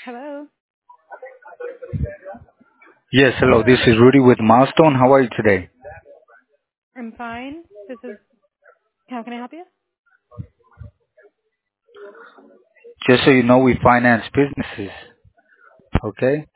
Hello. Yes, hello. This is Rudy with Milestone. How are you today? I'm fine. This is. How can I help you? Just so you know, we finance businesses. Okay?